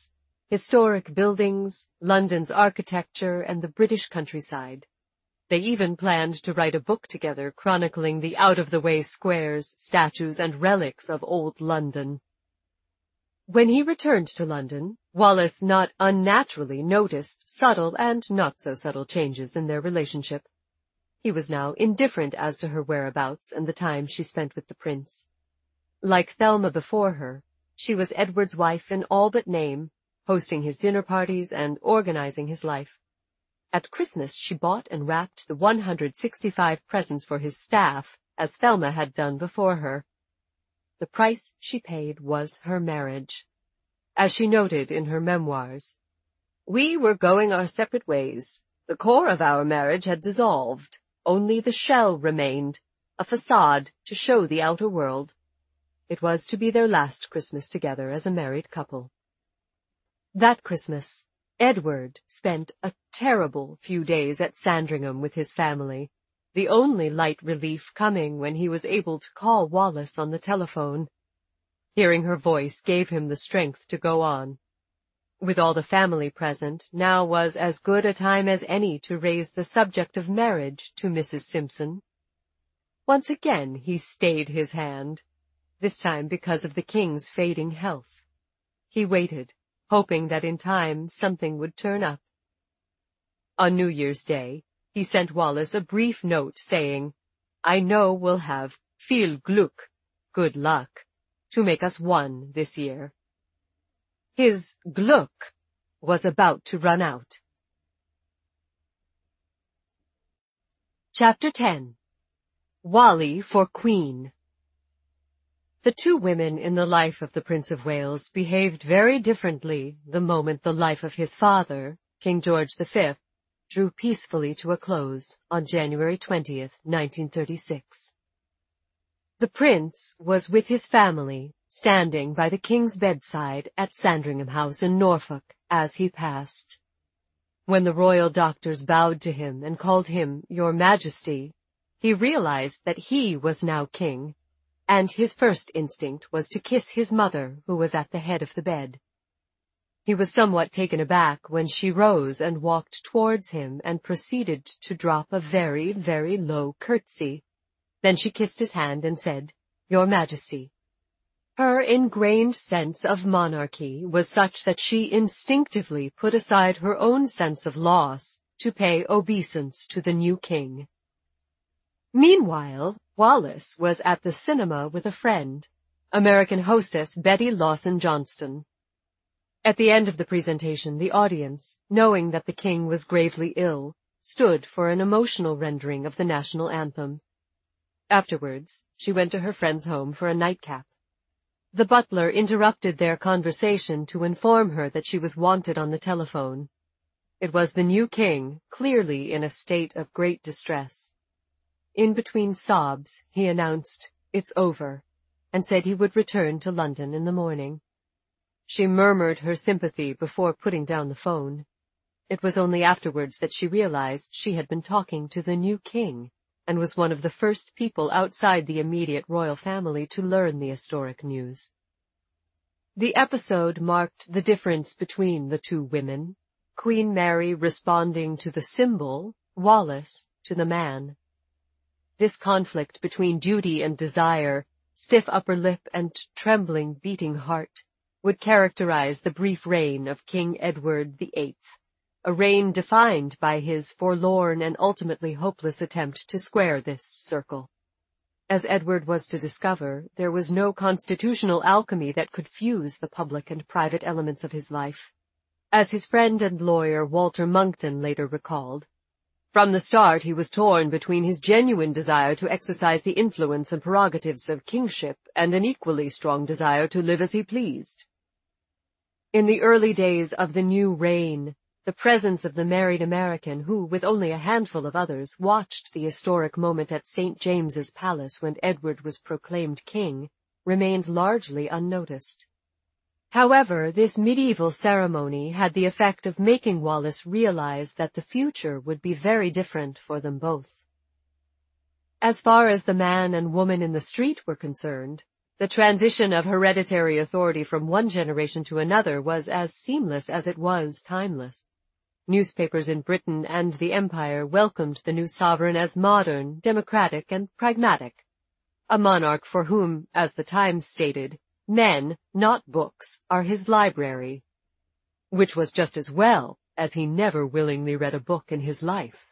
historic buildings, London's architecture, and the British countryside. They even planned to write a book together chronicling the out-of-the-way squares, statues, and relics of old London. When he returned to London, Wallis not unnaturally noticed subtle and not-so-subtle changes in their relationship. He was now indifferent as to her whereabouts and the time she spent with the prince. Like Thelma before her, she was Edward's wife in all but name, hosting his dinner parties and organizing his life. At Christmas she bought and wrapped the one hundred sixty-five presents for his staff, as Thelma had done before her. The price she paid was her marriage. As she noted in her memoirs, "We were going our separate ways. The core of our marriage had dissolved. Only the shell remained, a facade to show the outer world." It was to be their last Christmas together as a married couple. That Christmas, Edward spent a terrible few days at Sandringham with his family, the only light relief coming when he was able to call Wallis on the telephone. Hearing her voice gave him the strength to go on. With all the family present, now was as good a time as any to raise the subject of marriage to Missus Simpson. Once again he stayed his hand, this time because of the king's fading health. He waited, hoping that in time something would turn up. On New Year's Day, he sent Wallis a brief note saying, "I know we'll have viel Glück, good luck, to make us one this year." His Glück was about to run out. Chapter ten. Wally for Queen. The two women in the life of the Prince of Wales behaved very differently the moment the life of his father, King George the Fifth, drew peacefully to a close on January twentieth, nineteen thirty-six. The prince was with his family, standing by the king's bedside at Sandringham House in Norfolk as he passed. When the royal doctors bowed to him and called him Your Majesty, he realized that he was now king, and his first instinct was to kiss his mother, who was at the head of the bed. He was somewhat taken aback when she rose and walked towards him and proceeded to drop a very, very low curtsy. Then she kissed his hand and said, "Your Majesty." Her ingrained sense of monarchy was such that she instinctively put aside her own sense of loss to pay obeisance to the new king. Meanwhile, Wallis was at the cinema with a friend, American hostess Betty Lawson Johnston. At the end of the presentation, the audience, knowing that the king was gravely ill, stood for an emotional rendering of the national anthem. Afterwards, she went to her friend's home for a nightcap. The butler interrupted their conversation to inform her that she was wanted on the telephone. It was the new king, clearly in a state of great distress. In between sobs, he announced, "It's over," and said he would return to London in the morning. She murmured her sympathy before putting down the phone. It was only afterwards that she realized she had been talking to the new king, and was one of the first people outside the immediate royal family to learn the historic news. The episode marked the difference between the two women, Queen Mary responding to the symbol, Wallis to the man. This conflict between duty and desire, stiff upper lip and trembling, beating heart, would characterize the brief reign of King Edward the Eighth, a reign defined by his forlorn and ultimately hopeless attempt to square this circle. As Edward was to discover, there was no constitutional alchemy that could fuse the public and private elements of his life. As his friend and lawyer Walter Monckton later recalled, "From the start he was torn between his genuine desire to exercise the influence and prerogatives of kingship and an equally strong desire to live as he pleased." In the early days of the new reign, the presence of the married American who, with only a handful of others, watched the historic moment at Saint James's Palace when Edward was proclaimed king, remained largely unnoticed. However, this medieval ceremony had the effect of making Wallis realize that the future would be very different for them both. As far as the man and woman in the street were concerned, The transition of hereditary authority from one generation to another was as seamless as it was timeless. Newspapers in Britain and the Empire welcomed the new sovereign as modern, democratic, and pragmatic. A monarch for whom, as the Times stated, men, not books, are his library. Which was just as well, as he never willingly read a book in his life.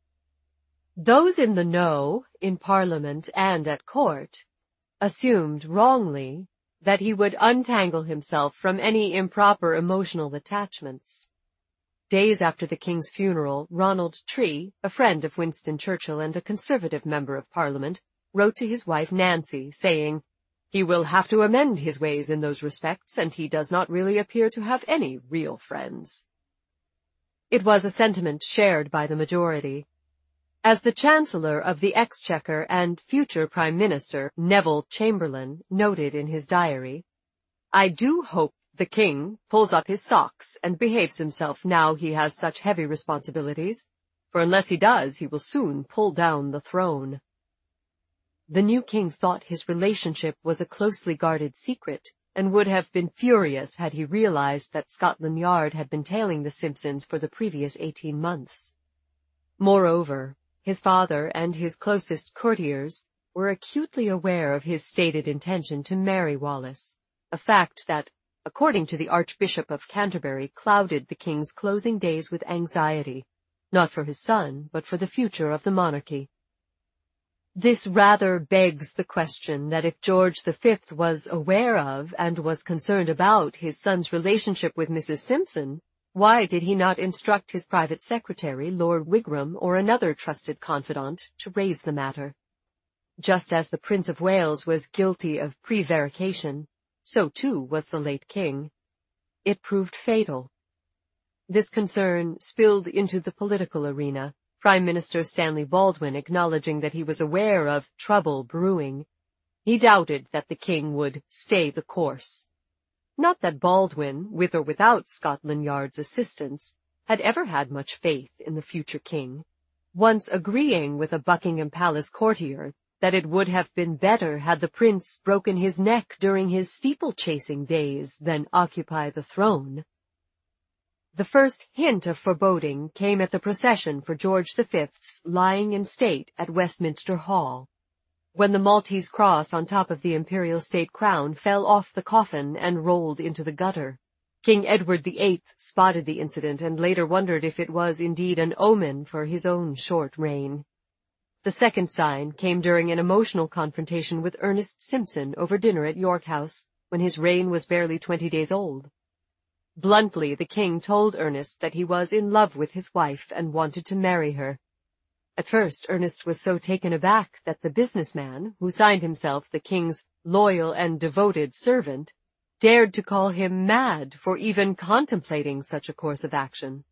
Those in the know, in Parliament and at court, assumed wrongly that he would untangle himself from any improper emotional attachments. Days after the King's funeral, Ronald Tree, a friend of Winston Churchill and a Conservative member of Parliament, wrote to his wife Nancy, saying, "He will have to amend his ways in those respects, and he does not really appear to have any real friends." It was a sentiment shared by the majority. As the Chancellor of the Exchequer and future Prime Minister, Neville Chamberlain, noted in his diary, "I do hope the King pulls up his socks and behaves himself now he has such heavy responsibilities, for unless he does, he will soon pull down the throne." The new king thought his relationship was a closely guarded secret, and would have been furious had he realized that Scotland Yard had been tailing the Simpsons for the previous eighteen months. Moreover, his father and his closest courtiers were acutely aware of his stated intention to marry Wallis, a fact that, according to the Archbishop of Canterbury, clouded the king's closing days with anxiety, not for his son, but for the future of the monarchy. This rather begs the question that if George the Fifth was aware of and was concerned about his son's relationship with Missus Simpson, why did he not instruct his private secretary, Lord Wigram, or another trusted confidant, to raise the matter? Just as the Prince of Wales was guilty of prevarication, so too was the late king. It proved fatal. This concern spilled into the political arena, Prime Minister Stanley Baldwin acknowledging that he was aware of trouble brewing. He doubted that the king would stay the course. Not that Baldwin, with or without Scotland Yard's assistance, had ever had much faith in the future king, once agreeing with a Buckingham Palace courtier that it would have been better had the prince broken his neck during his steeplechasing days than occupy the throne. The first hint of foreboding came at the procession for George the Fifth's lying in state at Westminster Hall, when the Maltese cross on top of the imperial state crown fell off the coffin and rolled into the gutter. King Edward the Eighth spotted the incident and later wondered if it was indeed an omen for his own short reign. The second sign came during an emotional confrontation with Ernest Simpson over dinner at York House, when his reign was barely twenty days old. Bluntly, the king told Ernest that he was in love with his wife and wanted to marry her. At first, Ernest was so taken aback that the businessman, who signed himself the king's loyal and devoted servant, dared to call him mad for even contemplating such a course of action.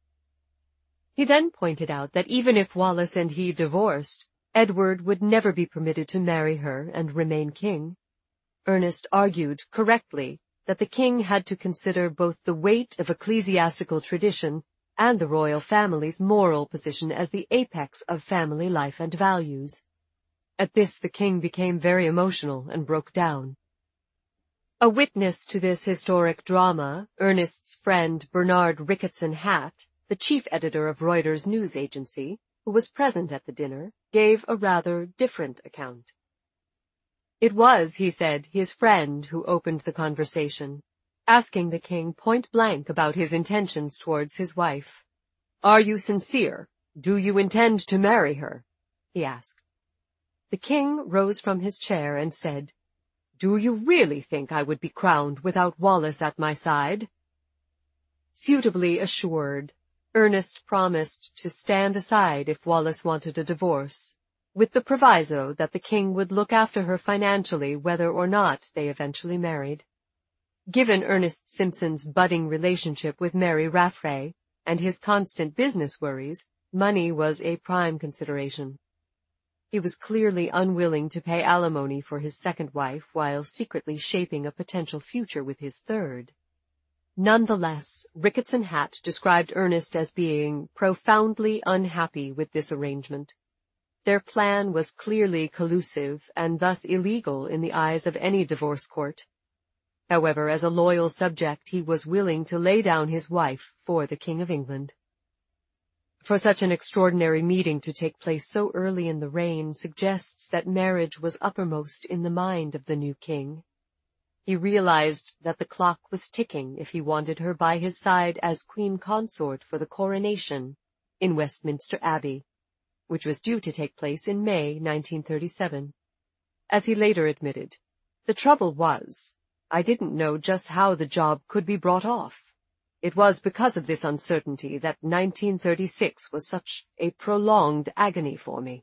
He then pointed out that even if Wallis and he divorced, Edward would never be permitted to marry her and remain king. Ernest argued, correctly, that the king had to consider both the weight of ecclesiastical tradition and the royal family's moral position as the apex of family life and values. At this the king became very emotional and broke down. A witness to this historic drama, Ernest's friend Bernard Ricketson Hatt, the chief editor of Reuters news agency, who was present at the dinner, gave a rather different account. It was, he said, his friend who opened the conversation, asking the king point-blank about his intentions towards his wife. "Are you sincere? Do you intend to marry her?" he asked. The king rose from his chair and said, "Do you really think I would be crowned without Wallis at my side?" Suitably assured, Ernest promised to stand aside if Wallis wanted a divorce, with the proviso that the king would look after her financially whether or not they eventually married. Given Ernest Simpson's budding relationship with Mary Raffray and his constant business worries, money was a prime consideration. He was clearly unwilling to pay alimony for his second wife while secretly shaping a potential future with his third. Nonetheless, Ricketson Hatt described Ernest as being profoundly unhappy with this arrangement. Their plan was clearly collusive and thus illegal in the eyes of any divorce court. However, as a loyal subject, he was willing to lay down his wife for the King of England. For such an extraordinary meeting to take place so early in the reign suggests that marriage was uppermost in the mind of the new king. He realized that the clock was ticking if he wanted her by his side as queen consort for the coronation in Westminster Abbey, which was due to take place in May nineteen thirty-seven. As he later admitted, "The trouble was, I didn't know just how the job could be brought off. It was because of this uncertainty that nineteen thirty-six was such a prolonged agony for me."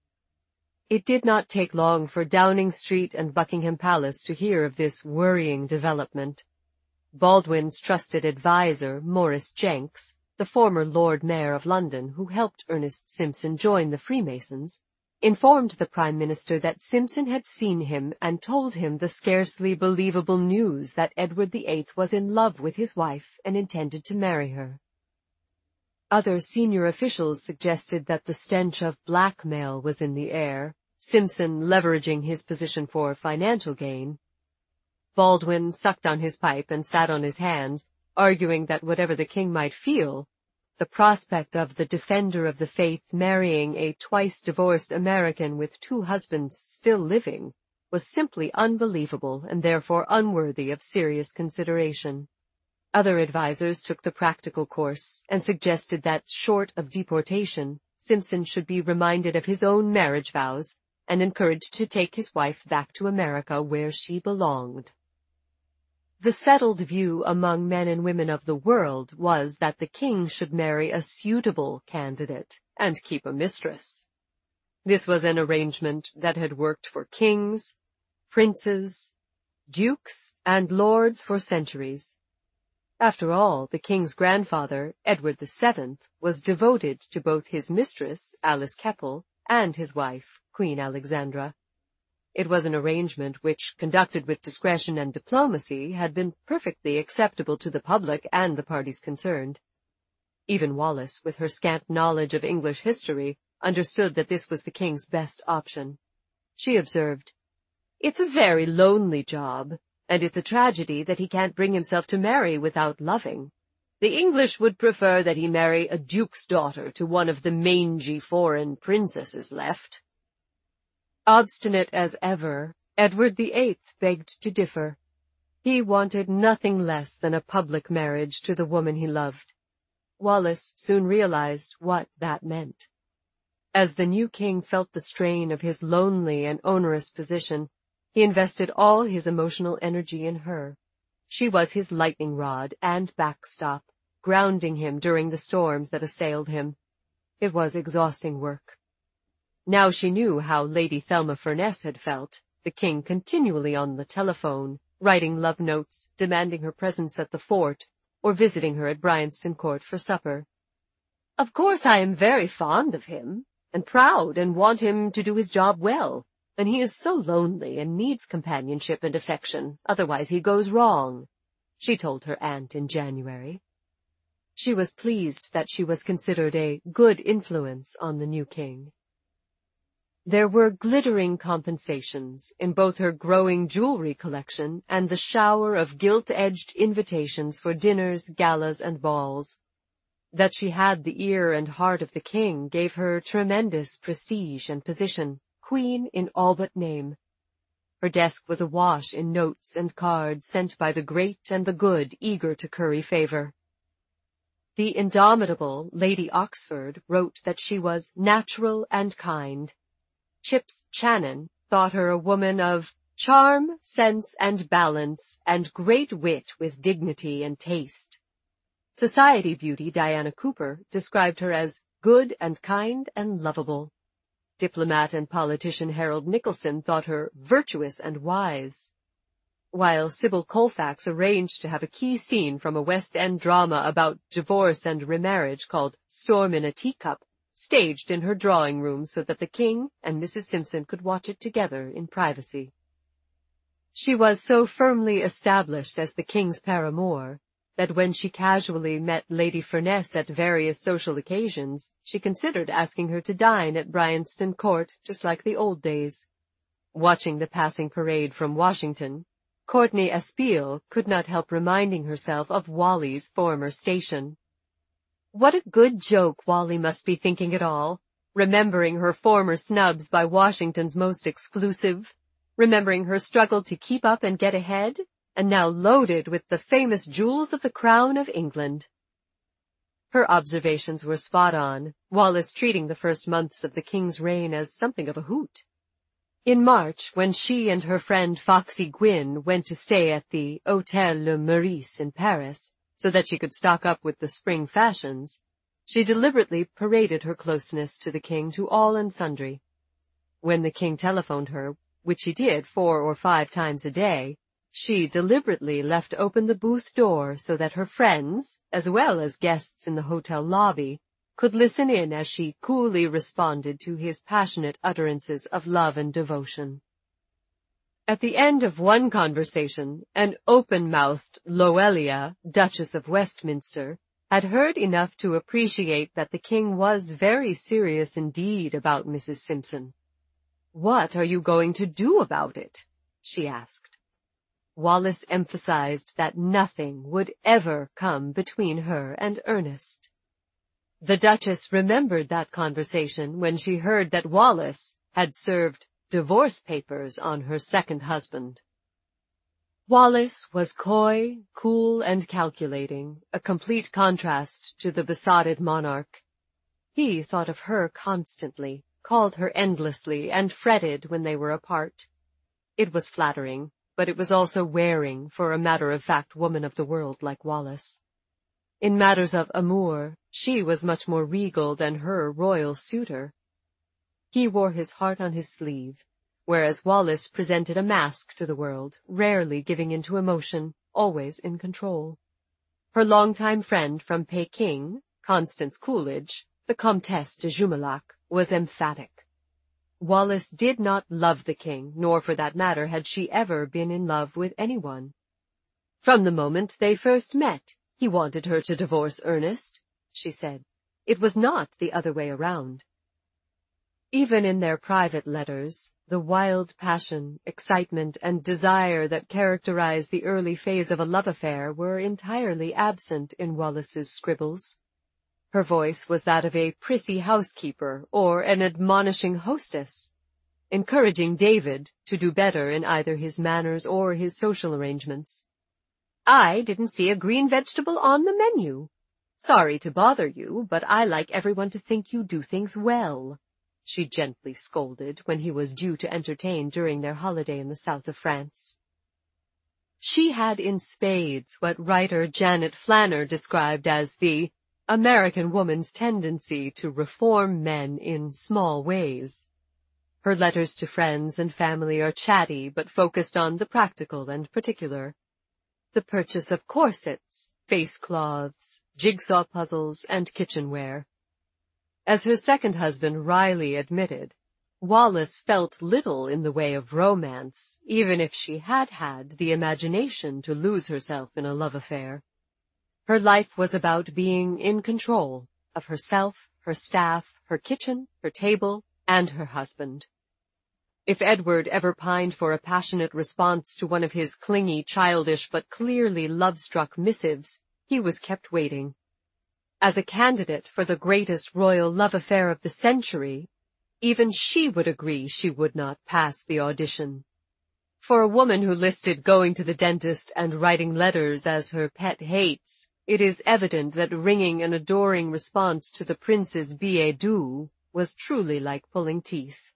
It did not take long for Downing Street and Buckingham Palace to hear of this worrying development. Baldwin's trusted adviser, Maurice Jenks, the former Lord Mayor of London who helped Ernest Simpson join the Freemasons, informed the Prime Minister that Simpson had seen him and told him the scarcely believable news that Edward the Eighth was in love with his wife and intended to marry her. Other senior officials suggested that the stench of blackmail was in the air, Simpson leveraging his position for financial gain. Baldwin sucked on his pipe and sat on his hands, arguing that whatever the king might feel, the prospect of the defender of the faith marrying a twice-divorced American with two husbands still living was simply unbelievable and therefore unworthy of serious consideration. Other advisers took the practical course and suggested that, short of deportation, Simpson should be reminded of his own marriage vows and encouraged to take his wife back to America where she belonged. The settled view among men and women of the world was that the king should marry a suitable candidate and keep a mistress. This was an arrangement that had worked for kings, princes, dukes, and lords for centuries. After all, the king's grandfather, Edward the Seventh, was devoted to both his mistress, Alice Keppel, and his wife, Queen Alexandra. It was an arrangement which, conducted with discretion and diplomacy, had been perfectly acceptable to the public and the parties concerned. Even Wallis, with her scant knowledge of English history, understood that this was the king's best option. She observed, "It's a very lonely job, and it's a tragedy that he can't bring himself to marry without loving. The English would prefer that he marry a duke's daughter to one of the mangy foreign princesses left." Obstinate as ever, Edward the Eighth begged to differ. He wanted nothing less than a public marriage to the woman he loved. Wallis soon realized what that meant. As the new king felt the strain of his lonely and onerous position, he invested all his emotional energy in her. She was his lightning rod and backstop, grounding him during the storms that assailed him. It was exhausting work. Now she knew how Lady Thelma Furness had felt, the king continually on the telephone, writing love notes, demanding her presence at the fort, or visiting her at Bryanston Court for supper. "Of course I am very fond of him, and proud, and want him to do his job well, and he is so lonely and needs companionship and affection, otherwise he goes wrong," she told her aunt in January. She was pleased that she was considered a good influence on the new king. There were glittering compensations in both her growing jewelry collection and the shower of gilt-edged invitations for dinners, galas, and balls. That she had the ear and heart of the king gave her tremendous prestige and position, queen in all but name. Her desk was awash in notes and cards sent by the great and the good, eager to curry favor. The indomitable Lady Oxford wrote that she was natural and kind. Chips Channon thought her a woman of charm, sense, and balance, and great wit with dignity and taste. Society beauty Diana Cooper described her as good and kind and lovable. Diplomat and politician Harold Nicolson thought her virtuous and wise, while Sybil Colfax arranged to have a key scene from a West End drama about divorce and remarriage called Storm in a Teacup, staged in her drawing room so that the king and Missus Simpson could watch it together in privacy. She was so firmly established as the king's paramour that when she casually met Lady Furness at various social occasions, she considered asking her to dine at Bryanston Court just like the old days. Watching the passing parade from Washington, Courtney Espial could not help reminding herself of Wally's former station. What a good joke Wally must be thinking it all, remembering her former snubs by Washington's most exclusive, remembering her struggle to keep up and get ahead, and now loaded with the famous jewels of the crown of England. Her observations were spot on, Wallis treating the first months of the king's reign as something of a hoot. In March, when she and her friend Foxy Gwynn went to stay at the Hôtel Le Meurice in Paris, so that she could stock up with the spring fashions, she deliberately paraded her closeness to the king to all and sundry. When the king telephoned her, which he did four or five times a day, she deliberately left open the booth door so that her friends, as well as guests in the hotel lobby, could listen in as she coolly responded to his passionate utterances of love and devotion. At the end of one conversation, an open-mouthed Loelia, Duchess of Westminster, had heard enough to appreciate that the king was very serious indeed about Missus Simpson. "What are you going to do about it?" she asked. Wallis emphasized that nothing would ever come between her and Ernest. The Duchess remembered that conversation when she heard that Wallis had served divorce papers on her second husband. Wallis was coy, cool, and calculating, a complete contrast to the besotted monarch. He thought of her constantly, called her endlessly, and fretted when they were apart. It was flattering, but it was also wearing for a matter-of-fact woman of the world like Wallis. In matters of amour, she was much more regal than her royal suitor. He wore his heart on his sleeve, whereas Wallis presented a mask to the world, rarely giving in to emotion, always in control. Her longtime friend from Peking, Constance Coolidge, the Comtesse de Jumelac, was emphatic. Wallis did not love the king, nor for that matter had she ever been in love with anyone. From the moment they first met, he wanted her to divorce Ernest, she said. It was not the other way around. Even in their private letters, the wild passion, excitement, and desire that characterized the early phase of a love affair were entirely absent in Wallis's scribbles. Her voice was that of a prissy housekeeper or an admonishing hostess, encouraging David to do better in either his manners or his social arrangements. "I didn't see a green vegetable on the menu. Sorry to bother you, but I like everyone to think you do things well," she gently scolded when he was due to entertain during their holiday in the south of France. She had in spades what writer Janet Flanner described as the American woman's tendency to reform men in small ways. Her letters to friends and family are chatty but focused on the practical and particular. The purchase of corsets, face cloths, jigsaw puzzles, and kitchenware. As her second husband Riley admitted, Wallis felt little in the way of romance, even if she had had the imagination to lose herself in a love affair. Her life was about being in control of herself, her staff, her kitchen, her table, and her husband. If Edward ever pined for a passionate response to one of his clingy, childish, but clearly love-struck missives, he was kept waiting. As a candidate for the greatest royal love affair of the century, even she would agree she would not pass the audition. For a woman who listed going to the dentist and writing letters as her pet hates, it is evident that ringing an adoring response to the prince's billet doux was truly like pulling teeth.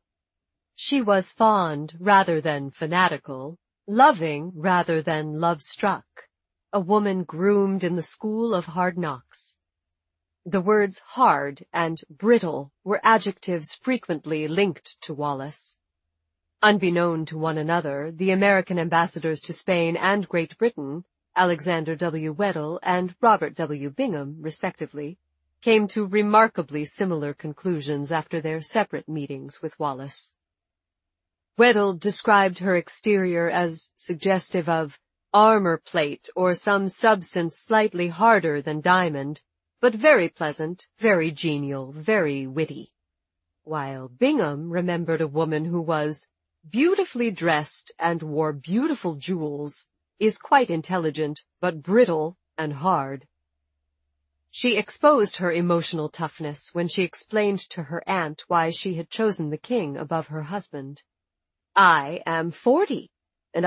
She was fond rather than fanatical, loving rather than love-struck, a woman groomed in the school of hard knocks. The words hard and brittle were adjectives frequently linked to Wallis. Unbeknown to one another, the American ambassadors to Spain and Great Britain, Alexander W. Weddell and Robert W. Bingham, respectively, came to remarkably similar conclusions after their separate meetings with Wallis. Weddell described her exterior as suggestive of armor plate or some substance slightly harder than diamond, but very pleasant, very genial, very witty. While Bingham remembered a woman who was beautifully dressed and wore beautiful jewels, is quite intelligent, but brittle and hard. She exposed her emotional toughness when she explained to her aunt why she had chosen the king above her husband. "I am forty,"